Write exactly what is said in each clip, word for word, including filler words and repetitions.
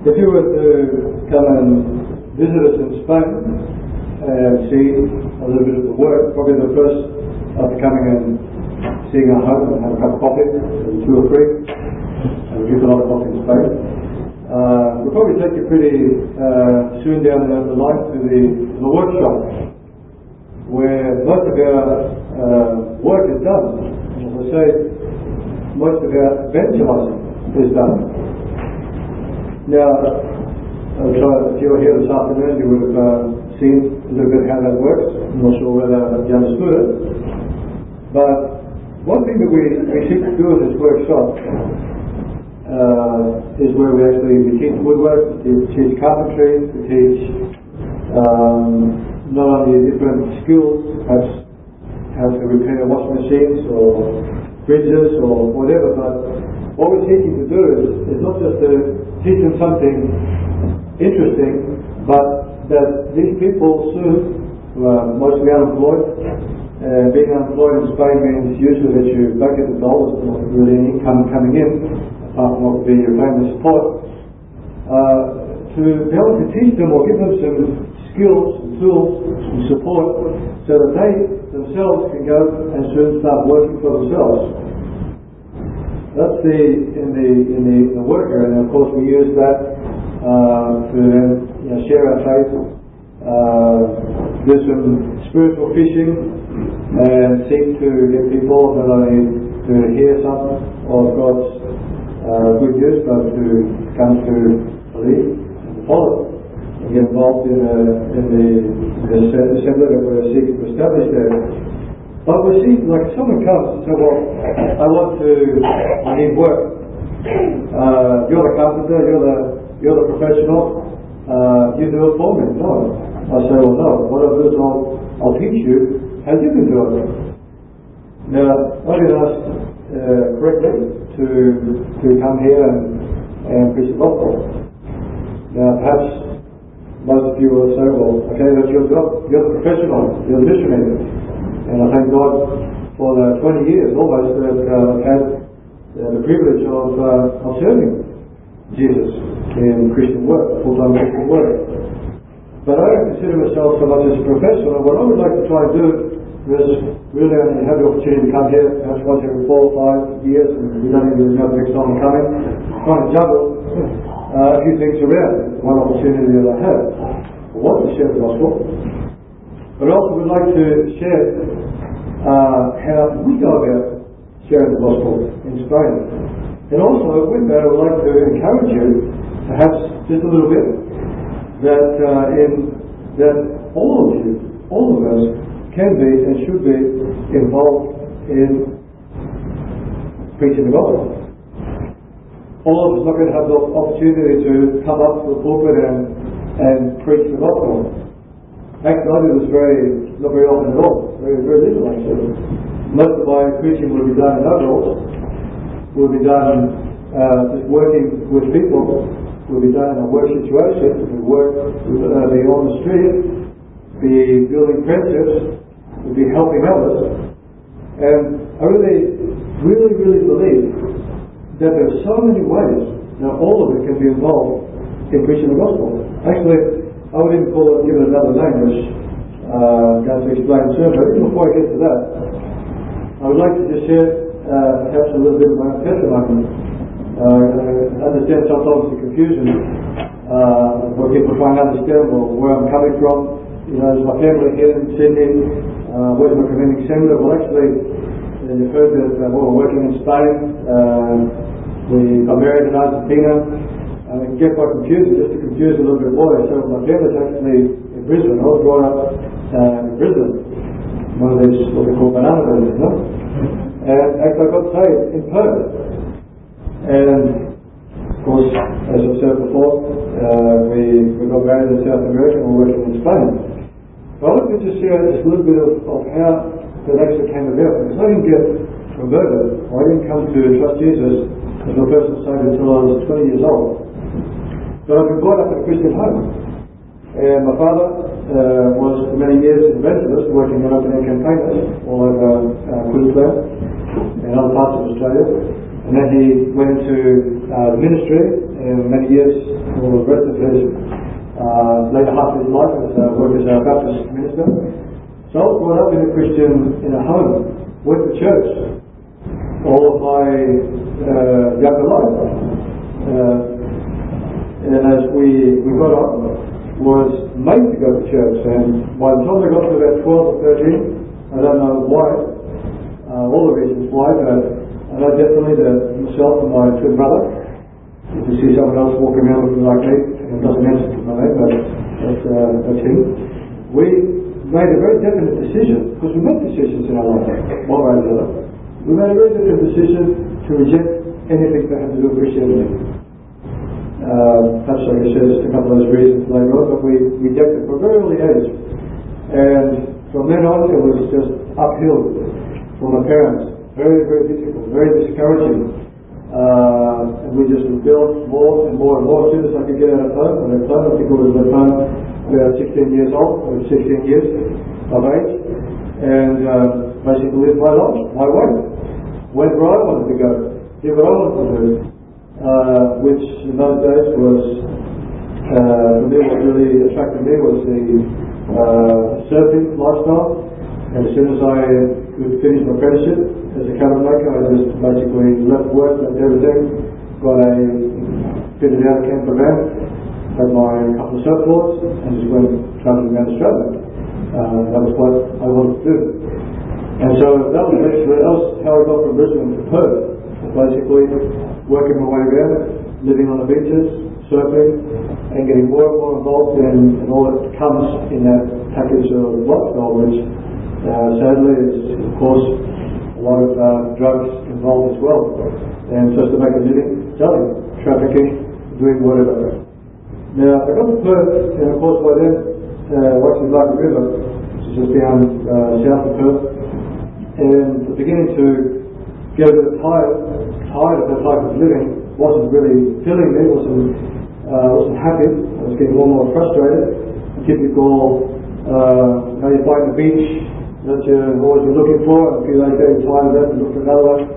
If you were to come and visit us in Spain and see a little bit of the work, probably the first after coming and seeing our home and have a cup of coffee, maybe two or three, and we drink a lot of coffee in Spain. Uh, we'll probably take you pretty uh, soon down the, the line to the, to the workshop, where most of our uh, work is done. As I say, most of our evangelizing is done. Now, uh, so if you were here this afternoon, you would have uh, seen a little bit how that works. I'm not sure whether you understood it. But one thing that we, we seek to do in this workshop uh, is where we actually we teach woodwork, we teach carpentry, we teach um, not only different skills, perhaps how to repair washing machines or fridges or whatever, but what we're seeking to do is, is not just to teach them something interesting, but that these people soon, who are mostly unemployed, and being unemployed in Spain means usually that you don't get the dollars, not really any income coming in, apart from what would be your family support, uh, to be able to teach them or give them some skills, some tools, some support, so that they themselves can go and soon start working for themselves. That's the in the in the, the worker, and of course we use that uh, to then you know, share our faith, uh, do some spiritual fishing, and seek to get people not only to hear some of God's uh, good news, but to come to believe and follow and get involved in, uh, in the, the assembly that we're seeking to establish there. But we see, like, someone comes and says, well, I want to, I need work. Uh, you're the carpenter, you're the, you're the professional, uh, you do it for me. No. I say, well, no, what I'll do is I'll, I'll teach you how you can do it. Now, I've been asked uh, correctly to, to come here and, and preach the gospel. Now, perhaps most of you will say, well, okay, that's your job. You're the professional, you're the missionary. And I thank God for the twenty years almost that uh, I've had uh, the privilege of, uh, of serving Jesus in Christian work, full-time Christian work. But I don't consider myself so much as a professional. What I would like to try and do is really only have the opportunity to come here perhaps once every four or five years, and we don't even know the next time I'm coming, trying to juggle uh, a few things around. One opportunity that I have. I want to share the gospel. But also would like to share uh, how we go about sharing the gospel in Spain. And also with that I would like to encourage you, perhaps just a little bit, that uh, in that all of you, all of us, can be and should be involved in preaching the gospel. All of us are not going to have the opportunity to come up to the pulpit and, and preach the gospel. Actually, I do this very, not very often at all, very, very little actually. Most of my preaching will be done in overalls, will be done uh, just working with people, will be done in a work situation, we work, uh, be on the street, be building friendships, will be helping others. And I really, really, really believe that there are so many ways that all of it can be involved in preaching the gospel. Actually, I would even call it, give it another name, which uh, I'm going to explain soon, but even before I get to that, I would like to just share uh, perhaps a little bit of my own testimony. Uh, I understand sometimes the confusion uh, where people try and understand well, where I'm coming from. You know, is my family here in Sydney? Uh, where's my community centre? Well, actually, uh, you've heard that uh, well, we're working in Spain. Uh, we got married in Argentina. I mean, get quite confused, just to confuse a little bit more. So my family's actually in Brisbane. I was brought up uh, in Brisbane, one of these what they call banana villages, you know? And actually I got saved in Perth. And of course, as I've said before, uh, we, we got married in South America and we're working in Spain. But I wanted to just share just a little bit of, of how that actually came about. Because I didn't get converted, I didn't come to trust Jesus as my personal Saviour until I was twenty years old. But I've been brought up in a Christian home. And my father uh, was for many years an evangelist working in open air campaigners all over uh, Queensland and other parts of Australia. And then he went into uh, the ministry in many years for the rest of his uh, later half of his life as a work as a Baptist minister. So I was brought up in a Christian in a home, went to church all of my uh, younger life. Uh, and as we, we got on, was made to go to church, and by the time I got to about twelve or thirteen, I don't know why, uh, all the reasons why, but I know definitely that myself and my twin brother, if you see someone else walking around looking like me, and doesn't answer to my name, but that's, uh, that's him, we made a very definite decision, because we make decisions in our life, one way or the other. We made a very definite decision to reject anything that had to do with Christianity. Uh, perhaps I can share just a couple of those reasons later on, but we rejected from a very early age. And from then on, it was just uphill for my parents. Very, very difficult, very discouraging. Uh, and we just rebelled more and more and more. As soon as I could get out of home, I left home. I think I was at home about sixteen years old, or sixteen years of age. And uh, basically lived my life, my way. Went where I wanted to go, did what I wanted to do. Uh, which in those days was, uh, for me, what really attracted me was the uh, surfing lifestyle. And as soon as I could finish my apprenticeship as a cabin maker, I just basically left work, left everything, got a fitted out a camper van, had my couple of surfboards, and just went travelling around Australia. Uh, that was what I wanted to do. And so that was basically that was how I got from Brisbane to Perth. Basically, working my way around it, living on the beaches, surfing, and getting more and more involved in, in all that comes in that package of lifestyle, which uh, sadly is, of course, a lot of uh, drugs involved as well. And just to make a living, selling, trafficking, doing whatever. Now, I got to Perth, and of course by then, uh, watching Larkin River, which is just down uh, south of Perth, and beginning to get a bit tired, tired of that type of living, wasn't really filling me, wasn't uh, wasn't happy. I was getting more and more frustrated. Typical, uh, how you find the beach that you've always been looking for, and a few days getting tired of that and look for another one.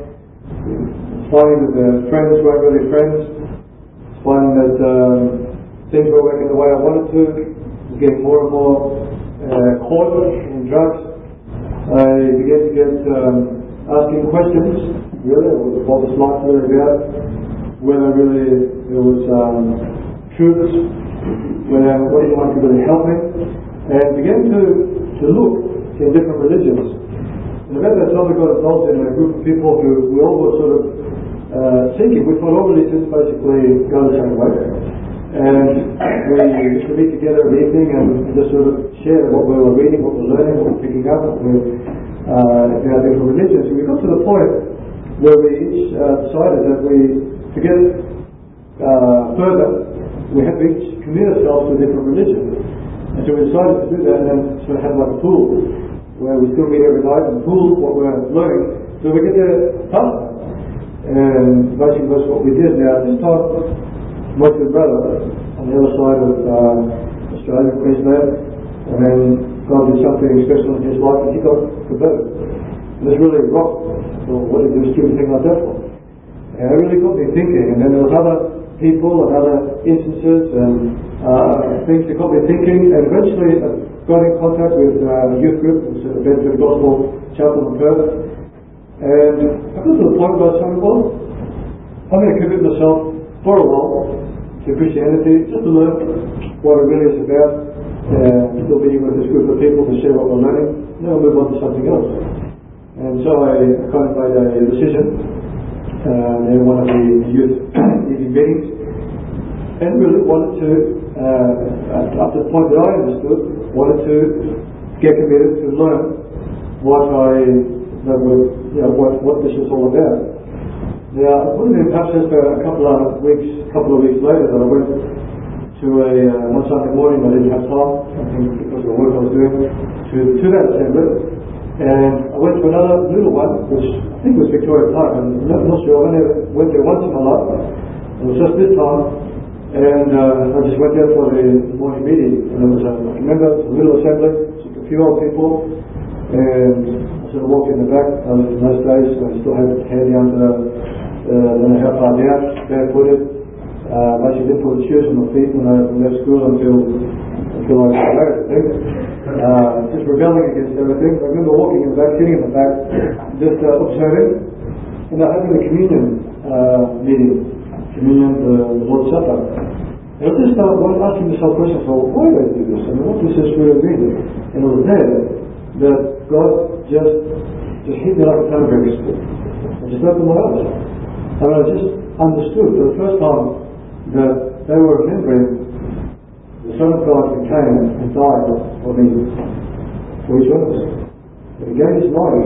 Finding that the friends weren't really friends. Finding that um, things weren't working the way I wanted to. I was getting more and more uh, caught in drugs. I began to get um, asking questions, really, what was life really about, whether really there was um, truth, whether what anyone could really help me, and began to, to look in different religions. And about that time I got involved in a group of people who we all were sort of uh, seeking. We thought all religions basically go the same way. And we used to meet together every evening and just sort of share what we were reading, what we were learning, what we were picking up, what we were uh, in our different religions. And we got to the point where we each uh, decided that we, to get uh, further, we had to each commit ourselves to a different religion. And so we decided to do that, and then sort of have like a pool where we still meet every night and pool what we're learning so we get there faster. And basically that's what we did. Now this time, my twin brother on the other side of uh, Australia, Queensland, and then God did something special in his life and he got converted. And this really rocked. Well, what did you do a stupid thing like that for? And it really got me thinking. And then there was other people and other instances and uh, things that got me thinking. And eventually I got in contact with uh, a youth group, it was at the Bedford Gospel Chapel in Perth. And I got to the point where I was saying, well, I'm going to commit myself for a while to Christianity, just to learn what it really is about, and uh, still being with this group of people to share what we're learning, and then I'll move on to something else. And so I kind of made a decision uh, in one of the youth evening meetings, and really wanted to, uh, up to the point that I understood, wanted to get committed to learn what I, that would, you know, what, what this was all about. Now, it would have been perhaps just a couple of weeks, couple of weeks later that I went to a, uh, one Sunday morning, I didn't have time, I think because of the work I was doing, to, to that assembly. And I went to another little one, which I think was Victoria Park, I'm not, not sure, I only went there once in my life. It was just this time, and uh, I just went there for the morning meeting, and it was, uh, I remember, it was a little assembly, just a few old people, and I sort of walked in the back. Um, in those days I still had hair down to the, uh, I don't know how far down, barefooted, Uh, basically didn't put the shoes on my feet when I left school until until I was married, I think. Uh, just rebelling against everything. I remember walking in the back, sitting in the back, just uh, observing, and uh, having the communion uh, meeting, communion, the, the Lord's Supper. And I just started asking myself questions, well, why do I do this? I mean, what does this really mean? And it was there that God just just hit me like a ton of bricks. I just opened my eyes. I mean, I just understood for the first time that they were remembering the Son of God who came and died for me, for each one of us. That He gave His life,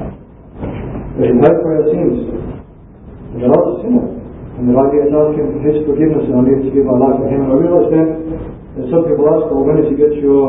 that He paid for our sins, and that I was a sinner, and that I needed to ask Him for His forgiveness, and I needed to give my life to Him. And I realised then that some people ask, well, when did you get your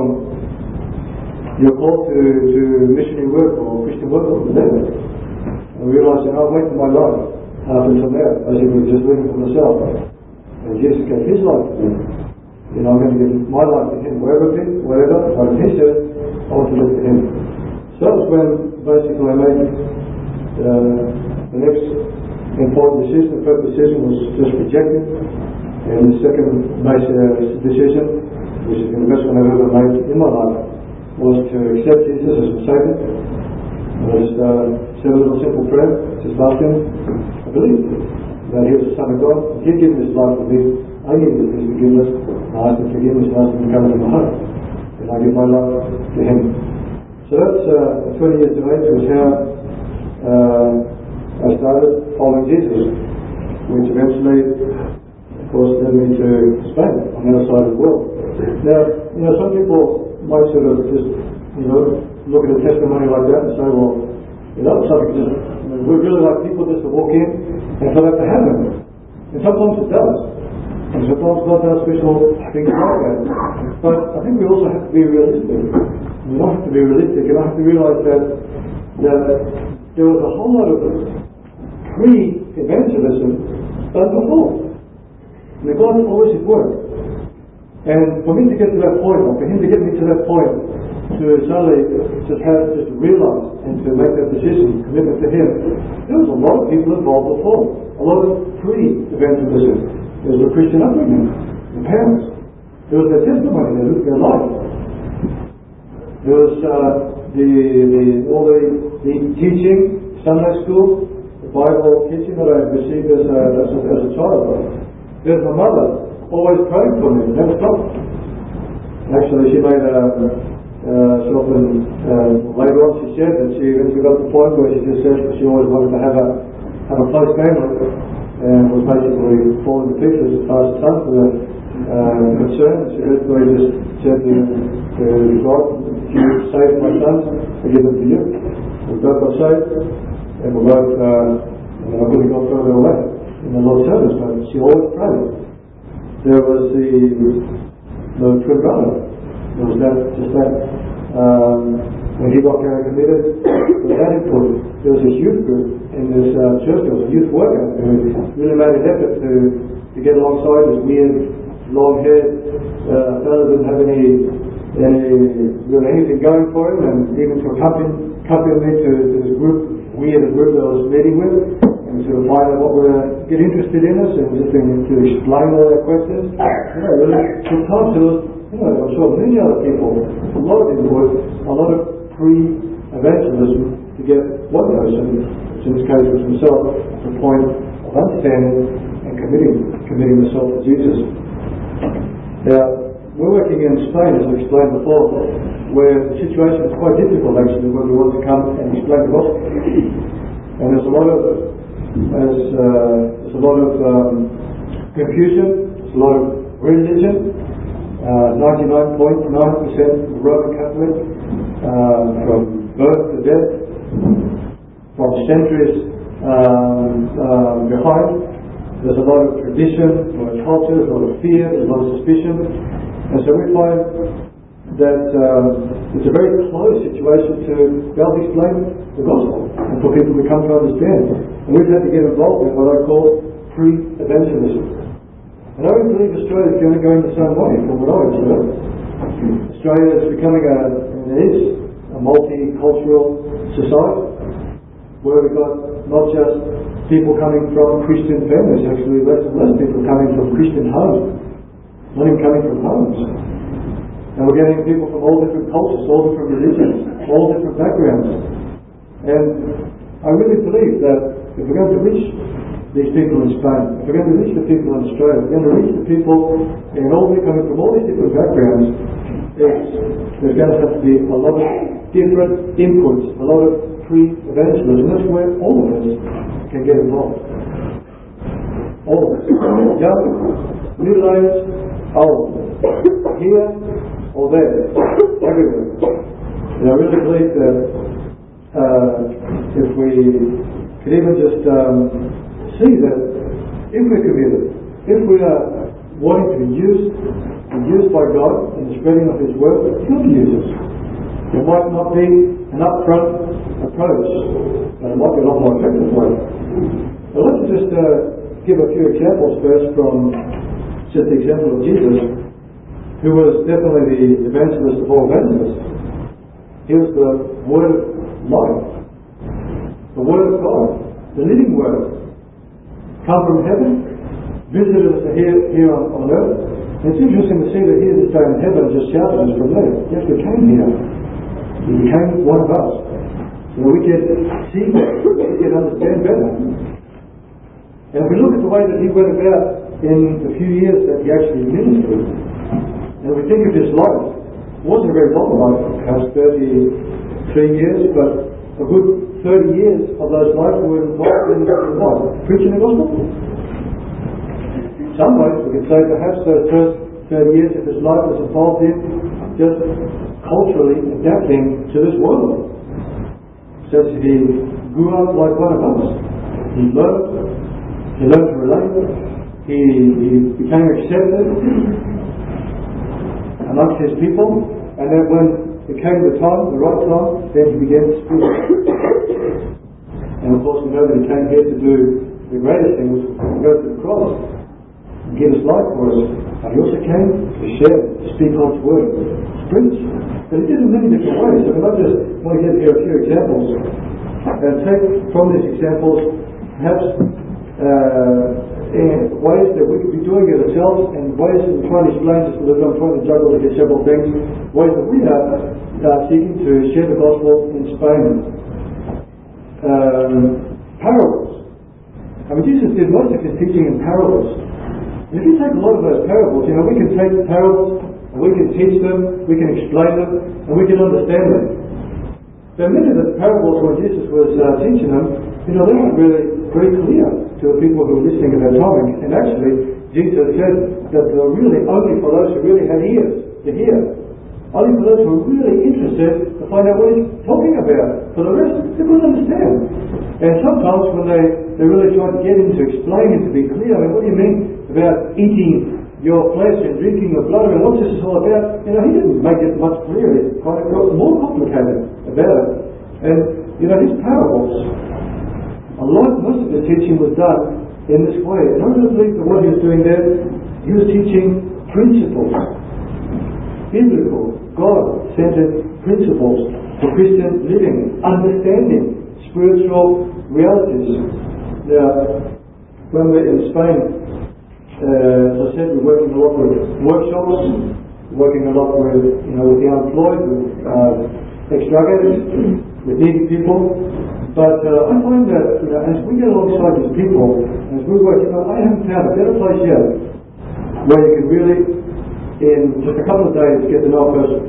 your call to, to missionary work or Christian work? Or whatever? And I realised that I've waited my life up until now, as if we were just living for myself. And Jesus gave His life to me. You know, I'm going to give my life to Him, wherever it is, whatever, but if He says, I want to live for Him. So that was when basically I made uh, the next important decision. The first decision was just rejected, and the second basic decision, which has been the best one I've ever made in my life, was to accept Jesus as my Saviour. I just uh, said a little simple prayer, just asked Him, I believe that He was the Son of God, He'd given His life for me, I needed His forgiveness, and I asked Him forgiveness, and I asked Him to come into my heart, and I give my life to Him. So that's uh, at twenty years of age was how uh, I started following Jesus, which eventually, of course, led me to Spain, on the other side of the world. Now, you know, some people might sort of just, you know, look at a testimony like that and say, well, you know, something just, I mean, we really like people just to walk in and for that to happen. And sometimes it does. And sometimes God does special things like that. But I think we also have to be realistic. We don't have to be realistic, and I have to realise that, that there was a whole lot of pre-evangelism done before. I mean, God always at work. And for me to get to that point, or for Him to get me to that point, to suddenly just have, just realise and to make that decision, commitment to Him, there was a lot of people involved before. A lot of pre-evangelism. There was a Christian upbringing, the parents. There was their testimony, their, their life. There was uh, the, the, all the, the teaching, Sunday school, the Bible teaching that I received as a, as a, as a child. There's my mother, always praying for me, never stopped. Actually, she made a, uh, she often, uh, later on she said that she eventually got to the point where she just said that she always wanted to have a, have a close family, and was basically falling to pieces as far as the sons were uh, concerned. She basically just said to, to God, if you save my sons, I give them to you. We both got saved, and we both, uh, and I really got further away in the Lord's service, but she always prayed. There was the, the twin brother. There was that, just that. Um, when he got carried committed, with that input, there was this youth group in this uh, church. There was a youth worker who really made an effort to, to get alongside this weird, long-haired uh, fellow who didn't have any, any really anything going for him, and even to accompany, accompany me to, to this group, weird group that I was meeting with, and sort of find out what were, get interested in us, and just to, to explain all their questions. You know, really took time to us. You know, I'm sure many other people, a lot of input, a lot of pre-evangelism to get one person, which in this case was himself, to the point of understanding and committing, committing himself to Jesus. Now, we're working in Spain, as I explained before, where the situation is quite difficult actually when we want to come and explain the gospel. And there's a lot of, there's, uh, there's a lot of um, confusion, there's a lot of religion. Uh, ninety-nine point nine percent Roman Catholic, uh, from birth to death, from centuries um, um, behind. There's a lot of tradition, a lot of culture, a lot of fear, there's a lot of suspicion. And so we find that um, it's a very close situation to be able to explain the gospel and for people to come to understand. And we've had to get involved in what I call pre-evangelism. And I don't believe Australia is going to go in the same way from what I observe. Australia is becoming a, and it is, a multicultural society. where we got not just people coming from Christian families, actually less and less people coming from Christian homes, not even coming from homes. And we're getting people from all different cultures, all different religions, all different backgrounds. And I really believe that if we're going to reach these people in Spain, if we're going to reach the people in Australia, if we're going to reach the people in all coming from all these different backgrounds, there's going to have to be a lot of different inputs, a lot of pre-evangelism. That's where all of us can get involved. All of us. Young, middle-aged, old. Here or there. Everywhere. And I really believe that uh, if we could even just um, see that if we're committed, if we are wanting to be used, be used by God in the spreading of His word, He'll use us. It might not be an upfront approach, but it might be a lot more effective way. But let's just uh, give a few examples first from just the example of Jesus, who was definitely the evangelist of all evangelists. He was the Word of life, the Word of God, the living Word, come from heaven, visited us here, here on, on earth. And it's interesting to see that He is staying in heaven just shouted us from there. Yes, we came here. He became one of us. So we can see better, we can understand better. And if we look at the way that He went about in the few years that He actually ministered, and we think of His life, it wasn't a very long life, perhaps thirty-three years, but a good thirty years of those lives were involved in what? Preaching the gospel? Some ways we could say perhaps those first thirty years of His life was involved in just culturally adapting to this world. So He grew up like one of us. He learned, He learned to relate, He, he became accepted amongst His people, and then when it came the time, the right time, then He began to speak. And of course we know that He came here to do the greatest thing, was to go to the cross and give His life for us. But He also came to share, to speak God's word, to preach. But He did it in many different ways. I mean, I just want to give here a few examples and take from these examples perhaps uh, in ways that we could be doing it ourselves, and ways that we're trying to explain, just because I'm trying to juggle here several things, ways that we are uh, seeking to share the gospel in Spain. Um, parables. I mean, Jesus did most of His teaching in parables. And if you take a lot of those parables, you know, we can take the parables and we can teach them, we can explain them, and we can understand them. But many of the parables when Jesus was uh, teaching them, you know, they weren't really very clear to the people who were listening at that time. And actually, Jesus said that they were really only for those who really had ears to hear. Only for those who were really interested to find out what He's talking about. For the rest, they couldn't understand. And sometimes when they, they really tried to get Him to explain and to be clear, I mean, what do you mean about eating your flesh and drinking your blood? I mean, what's this all about? You know, He didn't make it much clearer. He kind of got more complicated about it. And, you know, His parables, a lot, most of His teaching was done in this way. And I really believe that what He was doing there, He was teaching principles, biblical, God-centered principles for Christian living, understanding spiritual realities. Now, when we're in Spain, uh, as I said, we're working a lot with workshops, working a lot with, you know, with the unemployed, with uh, ex-drug addicts, with needy people. But uh, I find that, you know, as we get alongside these people, as we work, you know, I haven't found a better place yet where you can really, in just a couple of days, get to know a person,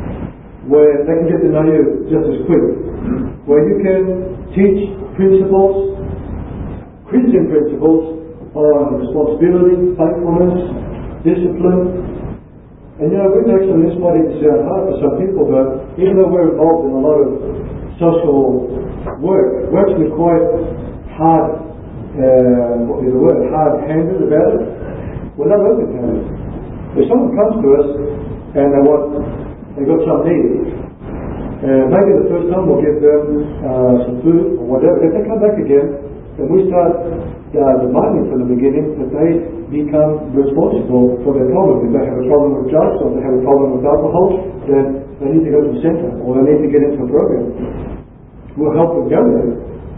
where they can get to know you just as quick, where you can teach principles, Christian principles, on responsibility, faithfulness, discipline. And you know, we've actually, this might even sound hard for some people, but even though we're involved in a lot of social work, we're actually quite hard, uh, what is the word, hard-handed about it. We're not open-handed. If someone comes to us and they want, they've got some need, uh, maybe the first time we'll give them uh, some food or whatever. If they come back again, then we start uh, demanding from the beginning that they become responsible for their problem. If they have a problem with drugs or they have a problem with alcohol, then they need to go to the centre or they need to get into a program. We'll help them go there.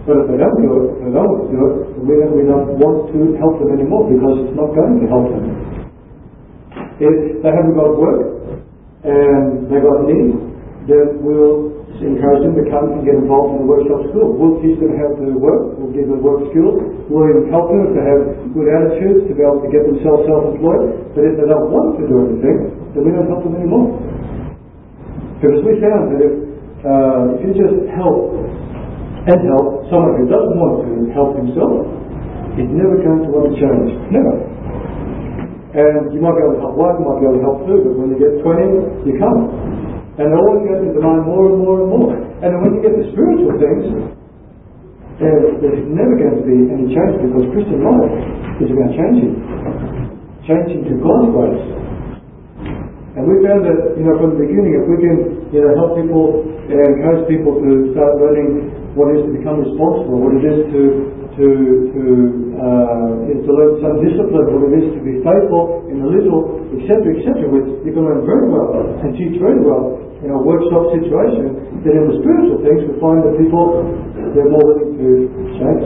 But if they don't do it, if they don't want to do it, then we don't, we don't want to help them anymore because it's not going to help them. If they haven't got work and they've got need, then we'll encourage them to come and get involved in the workshop school. We'll teach them how to work, we'll give them work skills, we'll even help them to have good attitudes to be able to get themselves self-employed. But if they don't want to do anything, then we don't help them anymore. Because we found that if, uh, if you just help and help someone who doesn't want to help himself, he's never going to want to change. Never. And you might be able to help one, you might be able to help two, but when you get twenty, you can't. And they're always going to demand more and more and more. And then when you get to spiritual things, there's, there's never going to be any change because Christian life is about changing. Changing to God's ways. And we found that, you know, from the beginning, if we can, you know, help people and encourage people to start learning what it is to become responsible, what it is to to to uh, is to learn some discipline, what it is to be faithful in the little, et cetera, et cetera, which you can learn very well and teach very well in a workshop situation. Then in the spiritual things, we find that people, they're more willing to change.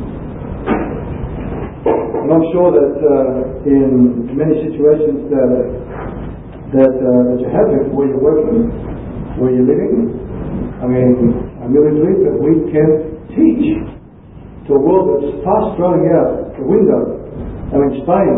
And I'm sure that uh, in many situations that that uh, that you have it, where you're working, where you're living, I mean, I really believe that we can teach to a world that's fast throwing out the window. I mean, Spain,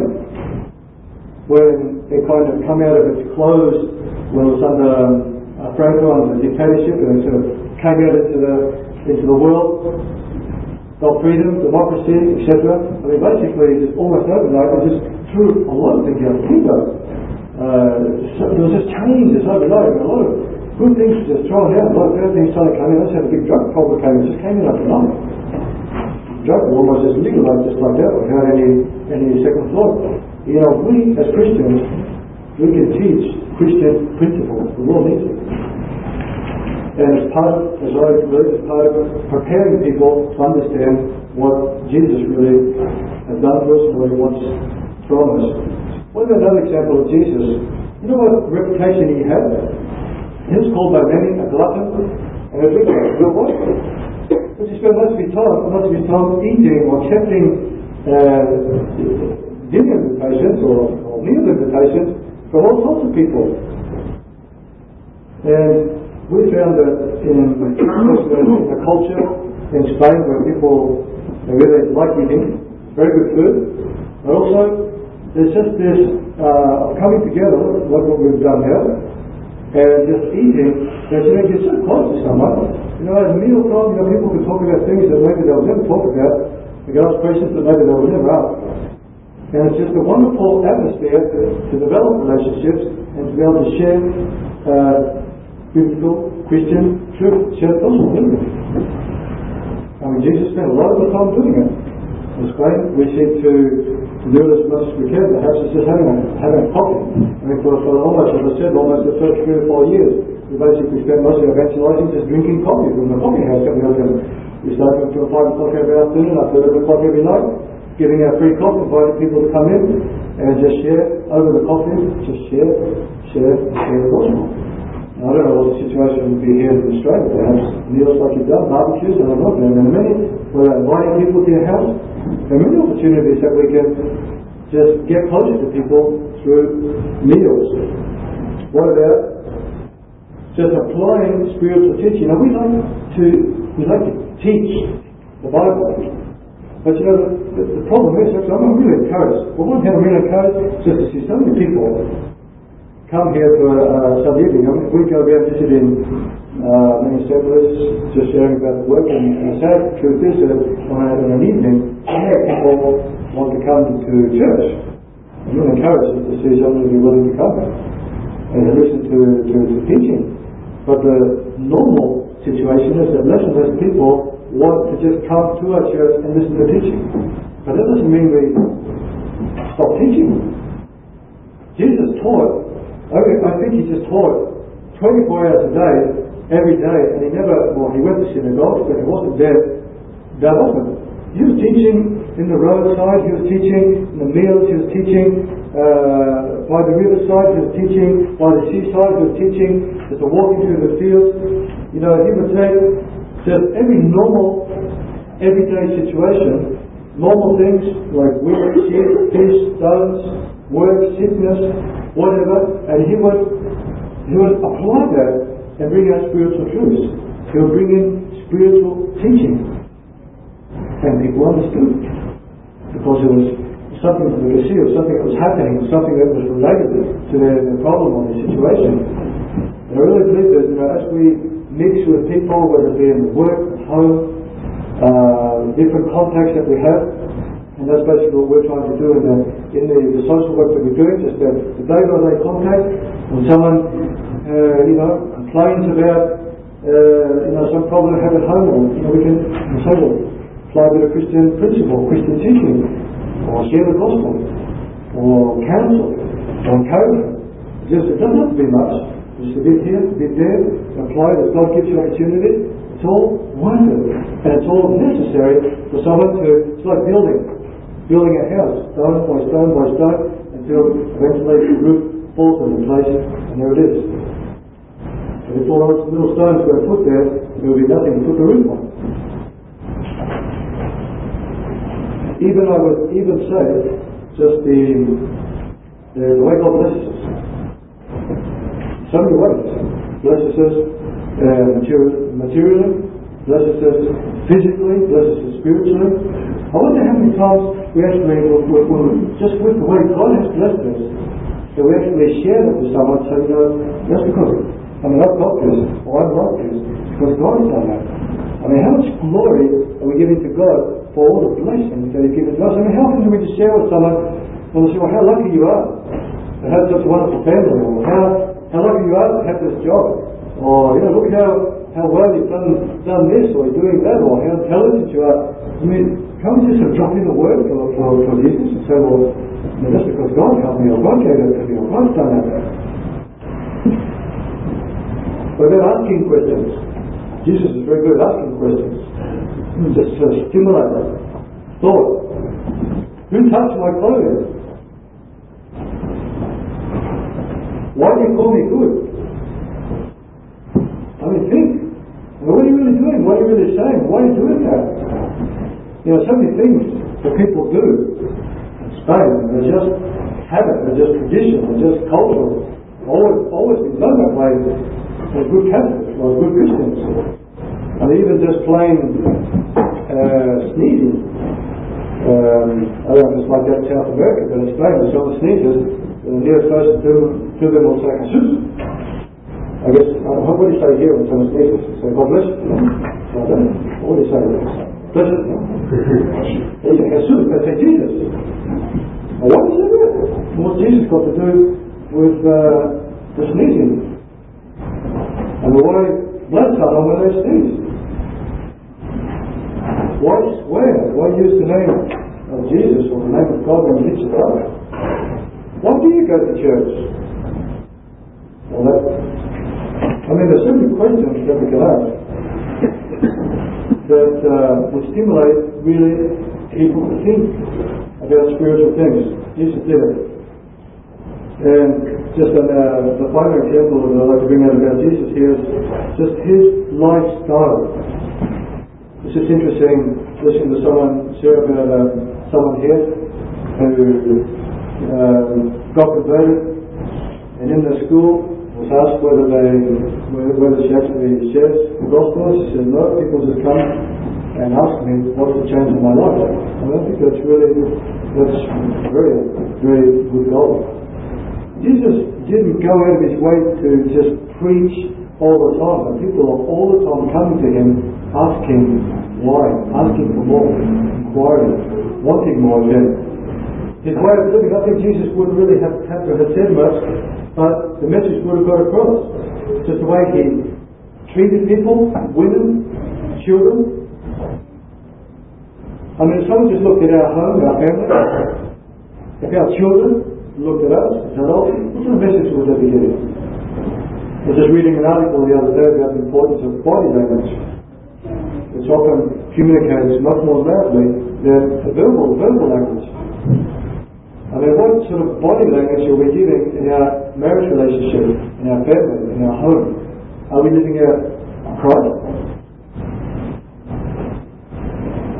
when it kind of come out of its closed, when it was under um, Franco under the dictatorship, and it sort of came out into the into the world, got freedom, democracy, et cetera. I mean, basically, just almost overnight, it just threw a lot of things out the window. Uh, so there was just changes overnight, and a lot of good things were just thrown out, a lot of bad things started coming in. Let's have a big drug problem came in, it just came in overnight. Drug war was just legalized just like that, without any any second thought. You know, we as Christians, we can teach Christian principles. The world needs it. And as part of, as I believe, as part of preparing people to understand what Jesus really has done for us and what He wants from us. What about another example of Jesus? You know what reputation He had? He was called by many a glutton and a drinker. You know what? But He spent most of His time, most of His time eating or accepting uh, dinner invitations or, or meal invitations from all sorts of people. And we found that in, in the culture in Spain where people they really like eating, very good food, but also there's just this uh, coming together, like what we've done here, and just eating, that you know, you're so close to someone. You know, at a meal time, you know, people can talk about things that maybe they'll never talk about. They can ask questions that maybe they will never ask. And it's just a wonderful atmosphere to develop relationships and to be able to share uh, biblical, Christian truth, share the gospel, isn't it? I mean, Jesus spent a lot of the time doing it. It's great. We seek to, to do it as much as we can. Perhaps it's just having a, having a coffee. I mean, for, for almost, as I said, almost the first three or four years, we basically spent most of our evangelizing just drinking coffee from the coffee house that we opened. We started until five o'clock every afternoon, up to eleven o'clock every night, giving out free coffee, inviting people to come in and just share over the coffee, just share, share, share the gospel. I don't know what the situation would be here in Australia. Perhaps meals like you've done, barbecues, I don't know. There are many, we're inviting people to your house. There are many opportunities that we can just get closer to people through meals. What about just applying spiritual teaching? Now we like to we like to teach the Bible, but you know the, the problem is, actually, I'm really encouraged. On one hand, I'm really encouraged just to see so many people come here for uh, some evening. I mean, we go around visiting uh, many settlers, just sharing about the work, and, and the sad truth is that on, a, on an evening, many people want to come to church. I'm really encouraged to see someone who's willing to come and to listen to, to, to teaching. But the normal situation is that less and less people want to just come to our church and listen to teaching. But that doesn't mean we stop teaching. Jesus taught. I think He just taught twenty-four hours a day, every day, and He never, well, He went to synagogue, but He wasn't there that often. He was teaching in the roadside, He was teaching in the meals, He was teaching uh, by the riverside, He was teaching by the seaside, He was teaching just walking through the fields. You know, He would take just every normal everyday situation, normal things like wind, sheep, fish, stones, work, sickness, whatever, and he would he would apply that and bring out spiritual truths. He would bring in spiritual teaching, and people understood because it was something that they could see, or something that was happening, something that was related to their, their problem or their situation. And I really believe that, you know, as we mix with people, whether it be in the work, at home, uh, different contacts that we have, and that's basically what we're trying to do in the, in the, the social work that we're doing, just the, the day-by-day contact. When someone, uh, you know, complains about, uh, you know, some problem they have at home, or, you know, we can say, well, apply a bit of Christian principle, Christian teaching, or share the gospel, or counsel, or encouragement. Just, it doesn't have to be much. Just a bit here, a bit there, apply it as God gives you opportunity. It's all worth it. And it's all necessary for someone to, it's like building. Building a house, stone by stone by stone, until eventually the roof falls into place, and there it is. And if all those little stones were put there, there would be nothing to put the roof on. Even I would even say, just the, the, the way God blesses us. So many ways. Blesses us uh, material, materially, blesses us physically, blesses us spiritually. I wonder how many times we actually, we're, we're, just with the way God has blessed us, that we actually share that with someone, so you know, that's because, I mean, I've got this, or I've got this, because God has done that. I mean, how much glory are we giving to God for all the blessings that He's given to us? I mean, how often do we just share with someone, and they say, well, how lucky you are to have such a wonderful family, or how, how lucky you are to have this job, or, you know, look how, how well you've done, done this, or you're doing that, or how intelligent you are. I mean, can't we just sort of drop in a word for, for, for Jesus and say, well, I mean, that's because God helped me, or God gave it to me, or God's done that. But about asking questions. Jesus is very good at asking questions. Just to uh, stimulate that thought. Who touched my clothes? Why do you call me good? I mean, think. I mean, what are you really doing? What are you really saying? Why are you doing that? You know, so many things that people do in Spain, they're just habit, they're just tradition, they're just cultural. Always, always been done that way as good Catholics or as good Christians. And even just plain uh, sneezing. Um, I don't know if it's like that in South America, but in Spain, when someone sneezes, the nearest person to, to them will say, Jesus. I guess, uh, what do you say here when someone sneezes? You say, God bless you. So I don't know. What do you say? Bless you. They say, Jesus. They say, Jesus. Well, what is that? What's Jesus got to do with uh, the sneezing? And the way blood come on when they sneeze? Why swear? Why use the name of Jesus or the name of God when you hit your brother? Why do you go to church? Well, that, I mean, there's so many questions that we can ask that uh, would stimulate really people to think about spiritual things. Jesus did it. And just an, uh, the final example that I'd like to bring out about Jesus here is just his lifestyle. It's just interesting listening to someone share about uh, someone here who uh, got converted, and in the school was asked whether they whether she actually shares the gospel. She said no. People just come and ask me what's the change in my life. And I think that's really that's very very good goal. Jesus didn't go out of his way to just preach all the time, but people are all the time coming to him, asking why, asking for more, inquiring, wanting more of him. His way of living, I think Jesus wouldn't really have, have to have said much, but the message would have got across. Just the way he treated people, women, children. I mean, if someone just looked at our home, our family, if our children looked at us and said, oh, what sort of message would they be getting? I was just reading an article the other day about the importance of body language. It's often communicates much more loudly than the verbal, verbal language. I mean, what sort of body language are we giving in our marriage relationship, in our family, in our home? Are we living out Christ?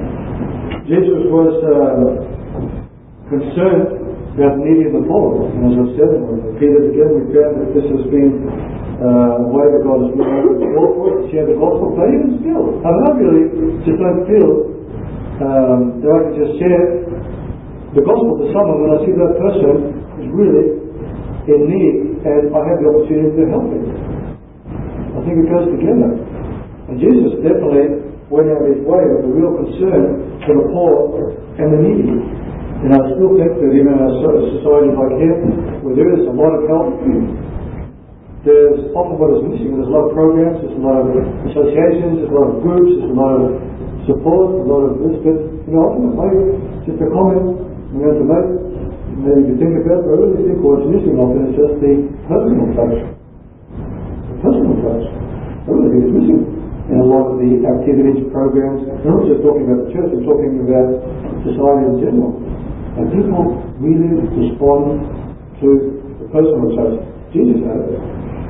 Jesus was uh, concerned about the needy and the poor. And as I've said, and repeated again, we found that this has been uh, the way that God has been called for us to share the gospel. But even still, I mean, I really just don't feel um, that I can just share the gospel to someone when I see that person is really in need and I have the opportunity to help him. I think it goes together. And Jesus definitely went out of his way with a real concern for the poor and the needy. And I still think that even in a society like here, where there is a lot of help, there's often what is missing. There's a lot of programs, there's a lot of associations, there's a lot of groups, there's a lot of support, a lot of this, but you know, ultimately, just a comment I'm going to make, maybe you think about, but I really think what's missing often is just the personal touch. The personal touch. I really think it's missing in a lot of the activities, programs. I'm not just talking about the church, I'm talking about society in general. And people really respond to the personal touch. Jesus had it.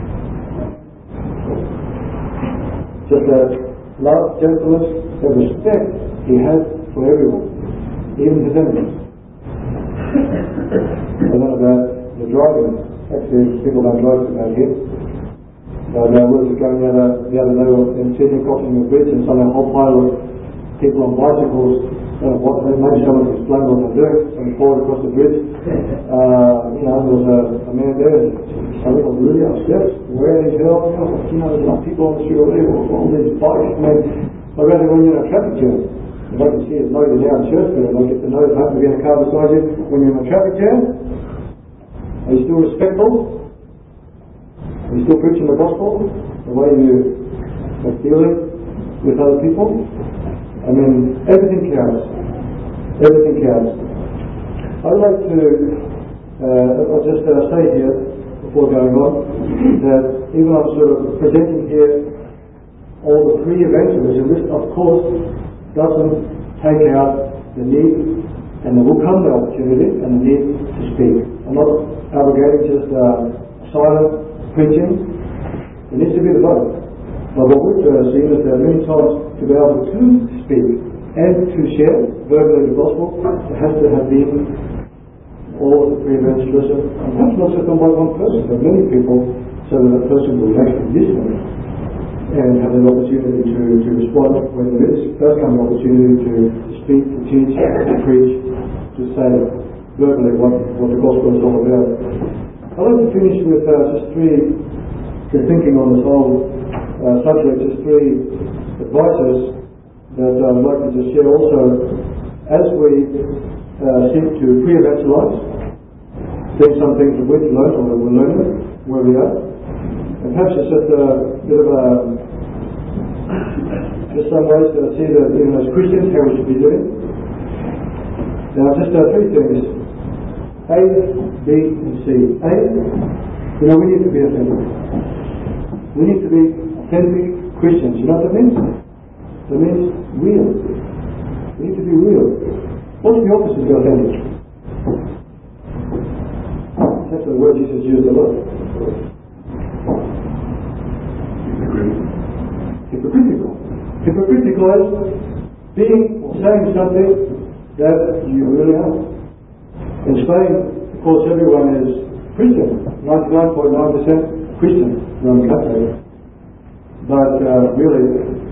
Just a love, gentleness, and respect he had for everyone, even his enemies. I don't know about the driving. Actually, people don't drive about here. But uh, we were going the other, the other day in Sydney, crossing the bridge, and saw a whole pile of people on bicycles. I don't know what, maybe someone can explain what they're doing, and forward across the bridge. Uh, you know, there was a, a man there, and some people were really upset. Where is help? You know, there's enough people on the street already, all these bikes. I mean, I'd rather when you're in a traffic jam. If I can see it, know you're now in church, but I get to know it, hopefully in a car beside you. When you're in a traffic jam, are you still respectful? Are you still preaching the gospel? The way you are dealing with other people? I mean, everything counts. Everything counts. I'd like to, uh, I'll just uh, say here, before going on, that even I'm sort of presenting here all the three evangelism, this of course doesn't take out the need, and there will come the opportunity and the need to speak. I'm not abrogating just uh, silent preaching. There needs to be the both. But what we've uh, seen is that many times to be able to speak and to share verbally the gospel, there has to have been all of the pre-evangelism, and perhaps not just done by one person, but many people, so that a person will actually listen and have an opportunity to, to respond when there is, does come an opportunity to, to speak, to teach, to preach, to say verbally what, what the gospel is all about. I'd like to finish with uh, just three, just thinking on this whole uh, subject, just three advices that I'd like to just share also as we uh, seek to pre-evangelize, doing some things that we've learned or that we're learning where we are. And perhaps it's just a bit of a, just some ways to see that even as Christians how we should be living. Now just uh, three things. A, B, and C. A, you know, we need to be authentic. We need to be authentic Christians. You know what that means? That means real. We need to be real. What's the opposite of authentic? That's the word Jesus used a lot. Hypocritical. Hypocritical is being or saying something that you really are. In Spain, of course, everyone is Christian. ninety-nine point nine percent Christian, Roman Catholic. But uh, really,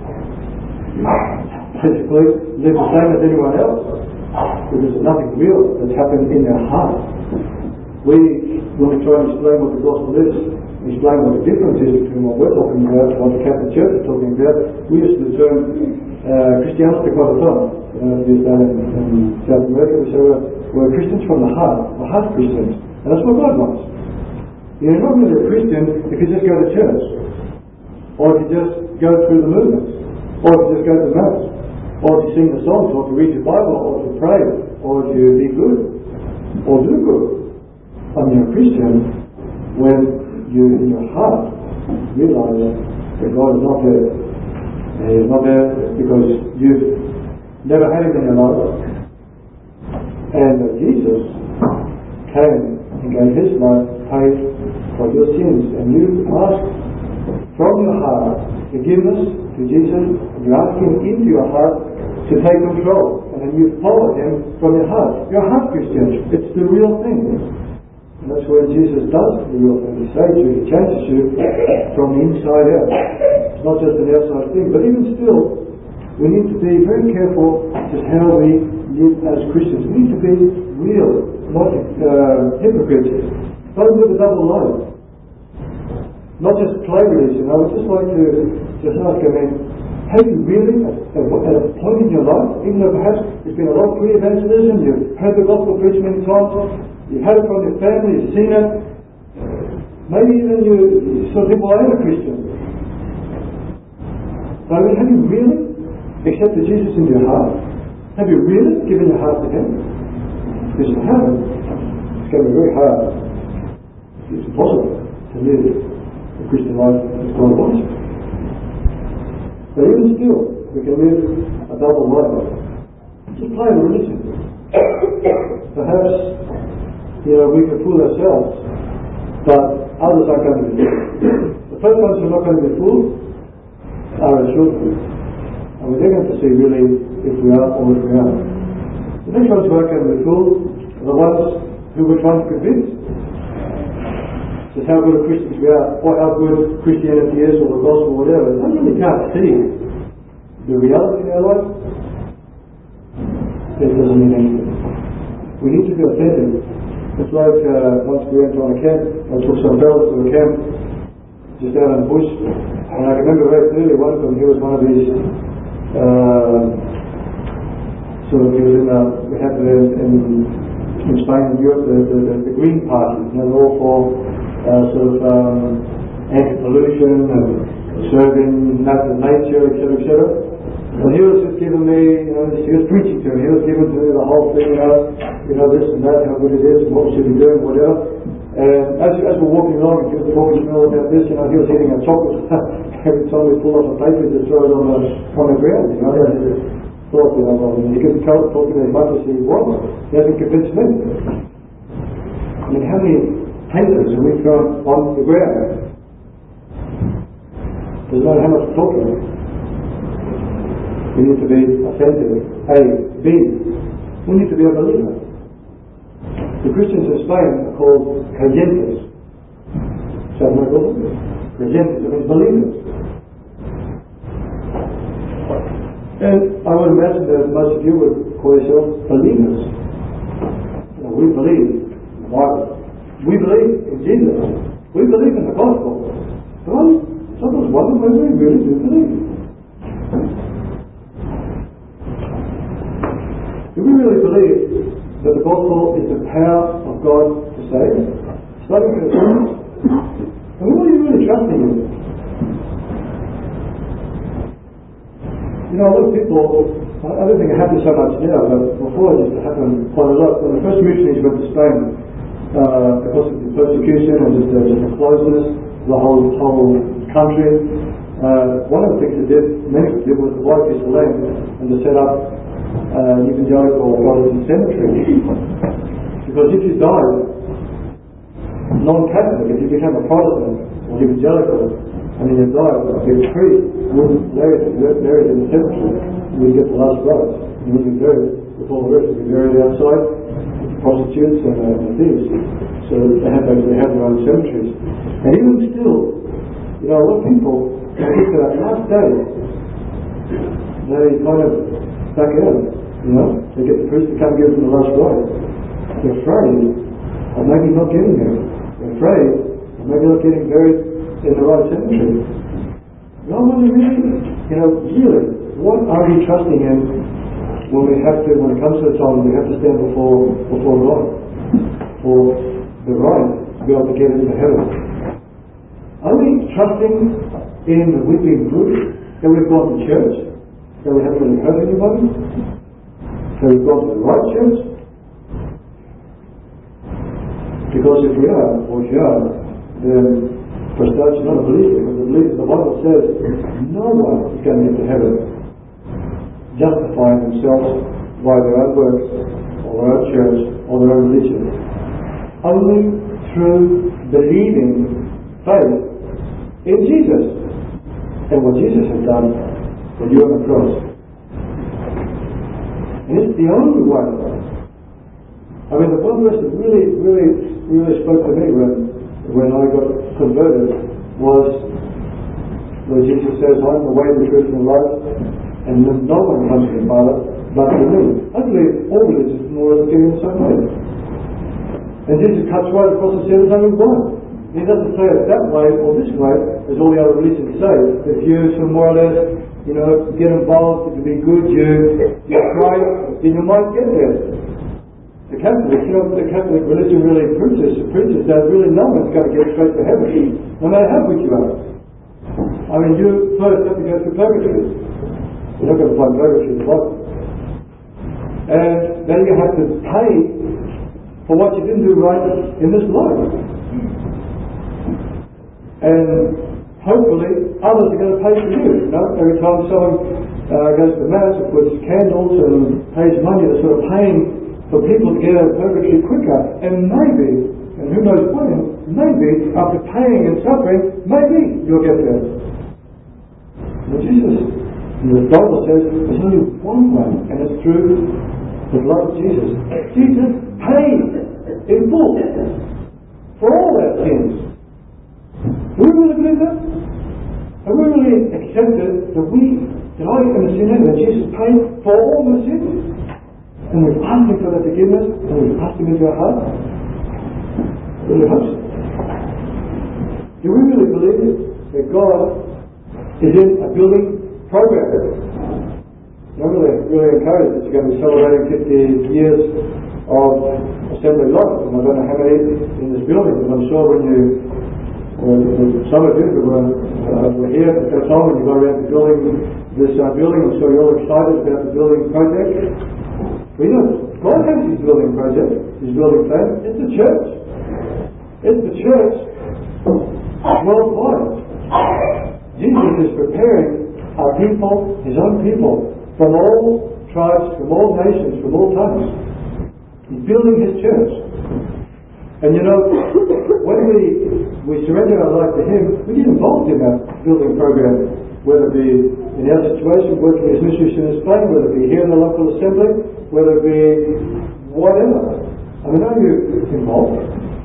basically, live the same as anyone else. Because there's nothing real that's happened in their heart. We, when we try and explain what the gospel is, explain what the difference is between what we're talking about and what the Catholic Church is talking about, we use the term uh, Christianity quite a time. You know, if you say in, in South America, we say we're, we're Christians from the heart, we're heart Christians. And that's what God wants. You're not really a Christian if you just go to church, or if you just go through the movements, or if you just go to Mass, or if you sing the songs, or if you read your Bible, or if you pray, or if you be good, or do good. I mean, you're a Christian when you, in your heart, realize that God is not there. And He's not there because you've never had Him in your life. And that Jesus came and gave His life, paid for your sins. And you ask from your heart forgiveness to Jesus, and you ask Him into your heart to take control. and then you follow Him from your heart. Your heart Christian. It's the real thing. And that's when Jesus does the real thing. He saves you, He changes you from the inside out. It's not just an outside thing. But even still, we need to be very careful just how we live as Christians. We need to be real, not uh, hypocrites. Don't live a double life. Not just celebrities, you know. I would just like to just ask, I mean, have you really, at, at a point in your life, even though perhaps there's been a lot of free evangelism, you've heard the gospel preached many times, you've had it from your family, you've seen it, maybe even you, you sort of think, well, I am a Christian. But I mean, have you really accepted Jesus into your heart? Have you really given your heart to Him? Because if you haven't, it's going to be very hard. It's impossible to live the Christian life as God wants. But even still, we can live a double life. Just play the religion. Perhaps, you know, we can fool ourselves, but others aren't going to be fooled. The first ones who are not going to be fooled are our children. And we're going to see really if we are or if we aren't. The next ones who aren't going to be fooled are the ones who we're trying to convince. Just how good a Christians we are, or how good Christianity is, or the gospel, or whatever. They really can't see the reality in our life. It doesn't mean anything. We need to be authentic. It's like uh, once we went on a camp, I took some fellas to a camp just out in the bush, and I remember very clearly one of them, he was one of these uh, sort of, he was in, uh, we had the, in, in Spain and Europe, the, the, the, the Green Party, you know, they're all for uh, sort of um, anti-pollution and serving natural nature, et cetera, et cetera. And he was just giving me, you know, he was preaching to me, he was giving to me the whole thing, you know, you know, this and that, how good it is, and what we should be doing, whatever. And as, as we're walking along, he was talking to me all about this, you know, he was eating a chocolate. Every time we pull off a paper, just throw it on the, on the ground, you know. I just thought, you know, well, he could talk to me as much as he wants. He hasn't convinced me. I mean, how many papers have we thrown on the ground? Doesn't matter how much we're talking about. We need to be authentic. A. B. We need to be a believer. The Christians in Spain are called creyentes. So what I call them? Creyentes, that means believers. And I would imagine that most of you would call yourselves believers. You know, we believe in the Bible. We believe in Jesus. We believe in the gospel. But I sometimes wonder whether we really do believe. Do we really believe that the gospel is the power of God to save? Starting with us. And what are you really trusting in? You know, a lot of people, I don't think it happens so much now, but before it used to happen quite a lot. When the first missionaries went to Spain, uh, because of the persecution and just the, just the closeness of the whole, whole country, uh, one of the things they did, many of them did, was to buy a piece of land and to set up Uh, an evangelical Protestant cemetery. Because if you died non-Catholic, if you became a Protestant or evangelical, and then you died, the priest would bury it in the cemetery. You would get the last rites. You would be buried with all the rest. You would be buried outside with the prostitutes and uh, the thieves. So they have, they have their own cemeteries. And even still, you know, a lot of people, when they get to that last day, they kind of back out, you know. They get the priest to come give them the last rite. They're afraid of maybe not getting there. They're afraid of maybe not getting buried in the right cemetery. You know, when really, you know, really, what are we trusting in when we have to, when it comes to the time we have to stand before before God for the right to be able to get into heaven? Are we trusting in the weeping bush that we've gone to church? That we haven't really hurt anybody? So we've gone to the right church? Because if we are, or if you are, then for starters you're not a believer, because the, believer, the Bible says no one is going to get to heaven justifying themselves by their own works, or their own church, or their own religion. Only through believing faith in Jesus and what Jesus has done for you on the cross. And it's the only way. I mean, the one verse that really, really, really spoke to me when, when I got converted was where Jesus says, I'm the way, the truth, and the life, and no one comes to the Father but through me. I believe all religions and all religions are the same way. And Jesus cuts right across and says, there's only one. He doesn't say it that way or this way, as all the other religions say. If you sort of more or less, you know, get involved, to be good, you, you try, then you might get there. The Catholic, you know, the Catholic religion really preaches, preaches that really no one's going to get straight to heaven, no matter how good you are. I mean, you first have to go through purgatory. You're not going to find purgatory in the Bible. And then you have to pay for what you didn't do right in this life. And hopefully others are going to pay for you. You know, every time someone uh, goes to Mass or puts candles and pays money, they're sort of paying for people to get out of purgatory quicker. And maybe, and who knows when, maybe after paying and suffering, maybe you'll get there. And Jesus, and the Bible says, there's only one way, and it's through the blood of Jesus. Jesus paid in full for all our sins. Do we really believe that? Have we really accepted that we, that I am a sinner, and that Jesus paid for all my sins? And we've asked Him for that forgiveness, and we've asked Him into our heart? I really hope so. Do we really believe that God is in a building program? I'm really, really encouraged that you're going to be celebrating fifty years of Assembly Life, and I don't know how many in this building, but I'm sure when you Well, some of you who were, uh, were here at that time when you got around the building, this uh, building, I'm sure you're all excited about the building project. Well, you know, God has His building project, His building plan. It's the church. It's the church worldwide. Jesus is preparing our people, His own people, from all tribes, from all nations, from all tongues. He's building His church. And you know, when we we surrender our life to Him, we get involved in that building program, whether it be in our situation, working as missionaries in Spain, whether it be here in the local assembly, whether it be whatever. I mean, are you involved?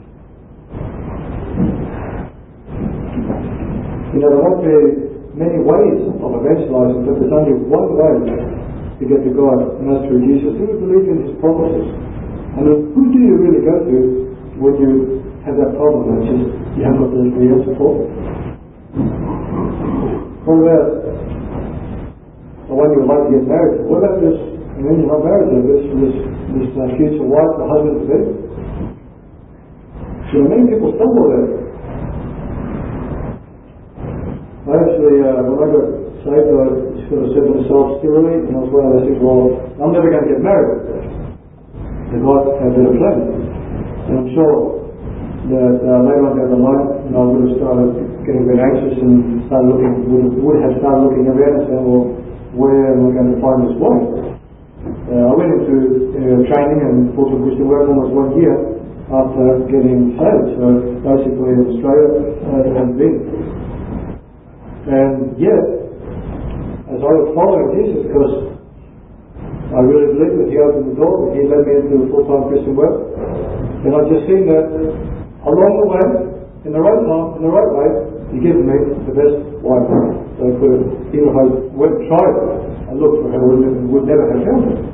You know, there won't be many ways of evangelizing, but there's only one way to get to God, and that's through Jesus. Do we believe in His promises? I mean, who do you really go to when you have that problem that just you haven't got the, the answer for? What about the one you would like to get married to? What about this, and then you're not married to this, this, this uh, future wife or husband to be? So many people stumble there. I actually, uh, when I got saved, I sort of said to myself, seriously, and I was one of those things, well, I'm never going to get married. And God had a better plan. And I'm sure that uh, later on down the line, you know, I would have started getting a bit anxious and started looking, would have, would have started looking around and saying, well, where am I going to find this wife? Uh, I went into uh, training and full-time Christian work almost one year after getting saved. So basically in Australia, uh, it hasn't been. And yet, as I was following Jesus, because I really believe that He opened the door, that He led me into full-time Christian work, and I've just seen that along the way, in the right time, in the right way, He's given me the best wife. So I could have, even if I went and tried it, I looked for her, would, would never have found her.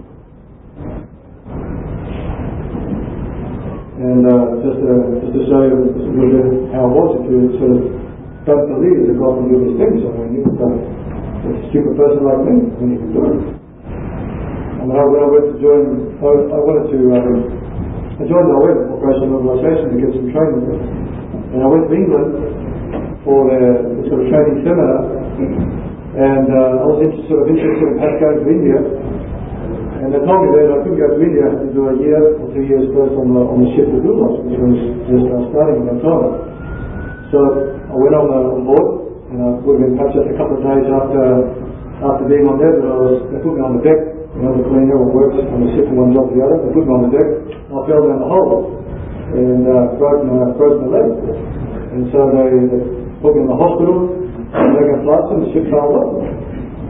And uh, just, uh, just to show you just a little bit how I was, if you sort of don't believe that God can do these things, I mean, you're a stupid person like me, when He can do it. I mean, when I went to join, I, I wanted to, um, I joined the O M, Operation Mobilisation, to get some training. And I went to England for their, the sort of training seminar, and uh, I was interested, sort of interested in perhaps going to India. And they told me that I couldn't go to India, I had to do a year or two years first on the, on the ship to Doulos, which was just uh, starting at that time. So I went on, uh, on board, and I would have been perhaps just a couple of days after after being on there, but I was, they put me on the deck. You know, the cleaner or works on the ship from one job to the other. They put me on the deck, and I fell down the hole and uh, broke, my, broke my leg. And so they, they put me in the hospital, and they got plaster, and the ship sailed off.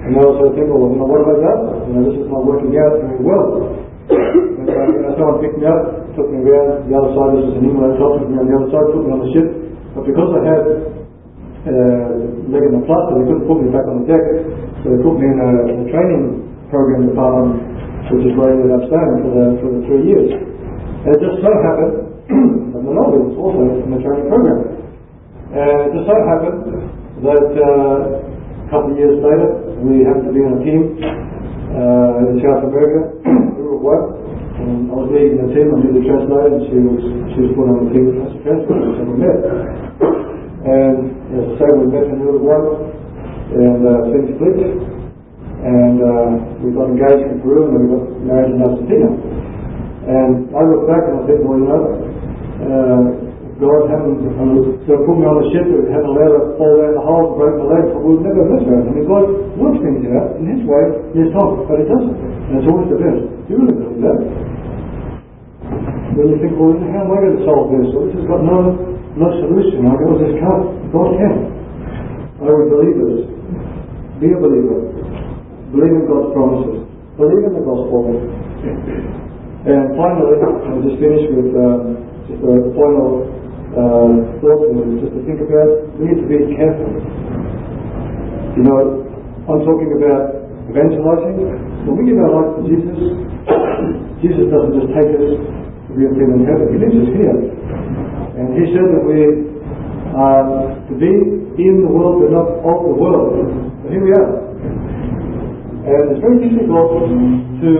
And they also think, well, you know, what have I done? You know, this is not working out very well. And, uh, you know, someone picked me up, took me around the other side. This was in England. Took me on the other side, put me on the ship. But because I had uh, leg in the plaster, they couldn't put me back on the deck. So they put me in a, a training program department, which is where I ended up staying for the for the three years. And it just so happened that Manoli was also in the training program. And it just so happened that uh, a couple of years later, we happened to be on a team uh, in South America, Uruguay. And I was leading the team, I knew the translator, and she was she was put on the team as a translator, so we met. And as I say, we met in Uruguay, and uh, things clicked, and uh, we got engaged in Peru, and then we got married in Argentina. And I look back and I think, well, you know, uh, God hadn't so put me on the ship, it hadn't allowed to fall down the hole and break my leg, but we've never met her. I mean, God works things out in His way, in His time, but He doesn't. And it's always the best. Do you really believe that? When you think, well, how am I going to solve this? Well, this has got no, no solution. I go, this can't. God can. I would believe this. Be a believer. Believe in God's promises. Believe in the gospel. And finally, I'll just finish with um, just a final uh, thought, just to think about. We need to be careful. You know, I'm talking about evangelizing. When we give our life to Jesus, Jesus doesn't just take us to be with Him in heaven. He lives us here. And He said that we are to be in the world but not of the world. So here we are. And it's very difficult to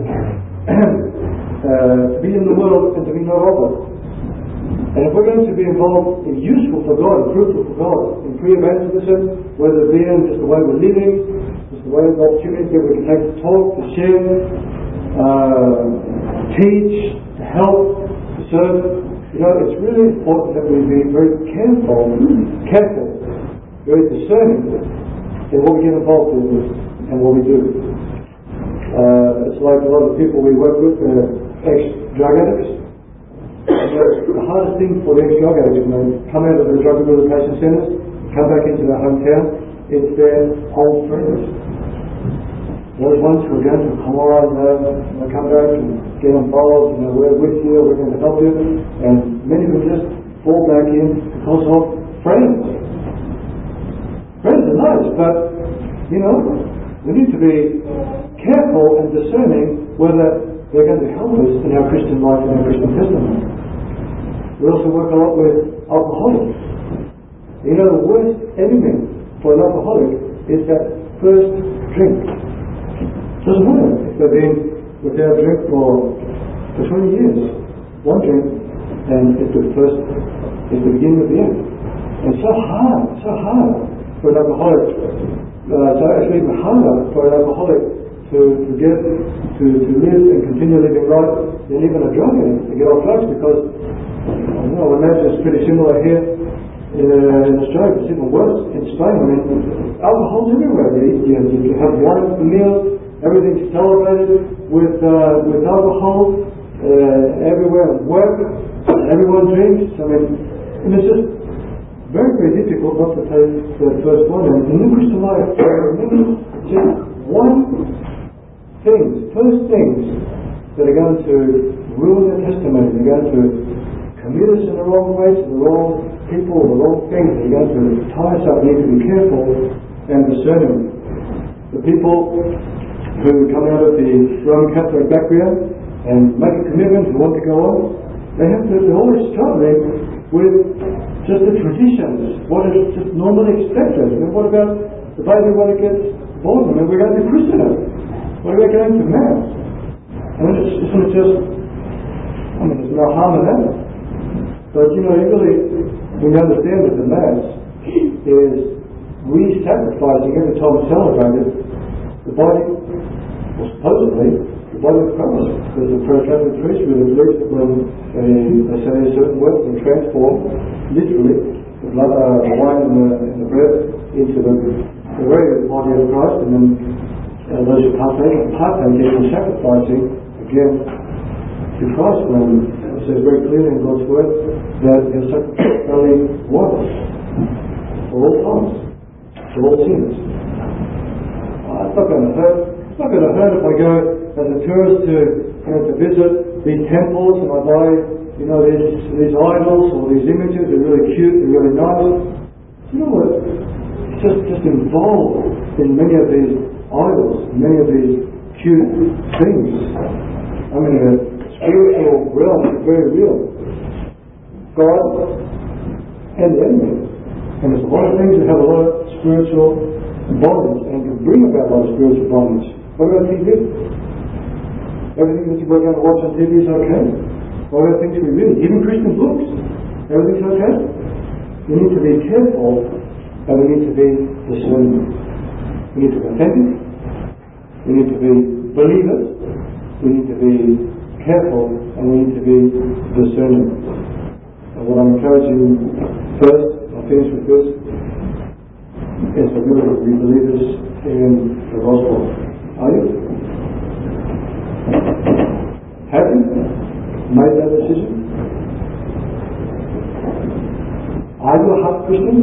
Uh, to be in the world and to be not of it. And if we're going to be involved in useful for God, and fruitful for God, in pre-evangelism, whether it be in just the way we're living, just the way the opportunities that we can take to talk, to share, uh, teach, to help, to serve, you know, it's really important that we be very careful, careful, very discerning in what we get involved in and what we do. Uh, it's like a lot of the people we work with, uh, ex-drug addicts. The hardest thing for the ex-drug addicts when they come out of the drug rehabilitation centres, come back into their hometown, it's their old friends. Those ones who are going to come on, uh, they come back and get involved, you know, we're with you, we're going to help you, and many of them just fall back in because of friends. Friends are nice, but, you know, we need to be careful and discerning whether they're going to help us in our Christian life and our Christian testimony. We also work a lot with alcoholics. You know, the worst enemy for an alcoholic is that first drink. Doesn't matter if they've been without drink for, for twenty years. One drink, and it's the first, it's the beginning of the end. And it's so hard, so hard for an alcoholic. Uh, so actually even harder for an alcoholic to, to get to, to live and continue living right than even a drug addict to get off drugs, because you know, I imagine it's pretty similar here uh, in Australia. It's even worse in Spain. I mean, alcohol's everywhere. You, you, you have wine for meals, everything's celebrated with uh, with alcohol uh, everywhere at work. Everyone drinks. I mean, and it's just very, very difficult not to take the first one. And in the Christian life, remember just one thing, first things that are going to ruin your testimony, they're going to commit us in the wrong way to the wrong people, the wrong things, they're going to tie us up. We need to be careful and discerning. The people who come out of the Roman Catholic background and make a commitment and want to go on, they have to, they're always struggling with just the traditions, what is just normally expected. And what about the baby when it gets born? I mean, we're going to christen it. What about going to Mass? I mean, it's, isn't it just, I mean, there's no harm in that. But, you know, you really, we understand that the Mass is re-sacrificing every time we celebrate it, the body, well, supposedly, the body of Christ. Because the Catholic priest really believes that when they, they say a certain word, they transform, literally, the blood, uh, the wine and the, and the bread into the, the very body of Christ, and then uh, those who partake, partake in sacrificing again to Christ. When it says very clearly in God's word that He'll sacrifice only once for all times, for all sins. Uh, It's not going to hurt. It's not going to hurt if I go as a tourist to, you know, to visit these temples and I buy, you know, these, these idols or these images. They're really cute, they're really nice. You know what? It's just, just involved in many of these idols, many of these cute things. I mean, the spiritual realm is very real. God and the enemy. And there's a lot of things that have a lot of spiritual bondage and can bring about a lot of spiritual bondage. What about T V? Everything that we're going to watch on T V is okay? What about things we read? Even Christian books? Everything's okay? We need to be careful and we need to be discerning. We need to be authentic. We need to be believers. We need to be careful and we need to be discerning. And what I'm encouraging first, I'll finish with this, is that really be believers in the gospel. Are you? Have you made that decision? Are you a half Christian?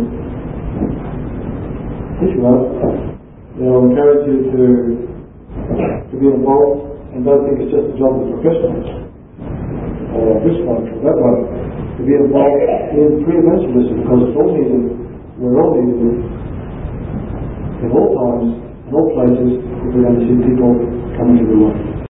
If you are, then I'll encourage you to, to be involved and don't think it's just a job of professionals or this one or that one. To be involved in pre-evangelism because it's all needed, we're all needed in all times, in all places, if we're going to see people coming to the Lord.